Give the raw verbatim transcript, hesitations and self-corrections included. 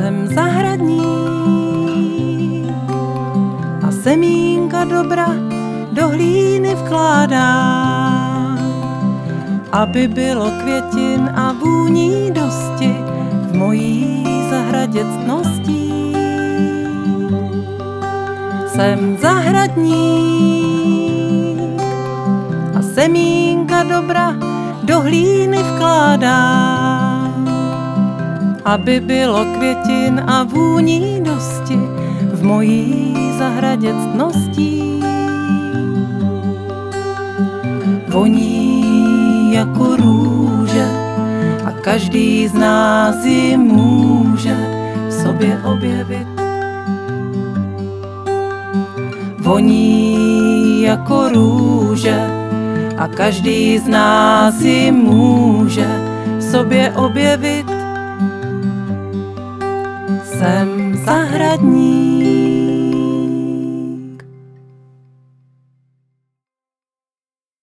Jsem zahradník a semínka dobra do hlíny vkládám, aby bylo květin a vůní dosti v mojí zahradě ctností. Jsem zahradník a semínka dobra do hlíny vkládám, aby bylo květin a vůní dosti v mojí zahradě ctností. Voní jako růže a každý z nás ji může v sobě objevit. Voní jako růže a každý z nás ji může v sobě objevit. Jsem zahradník.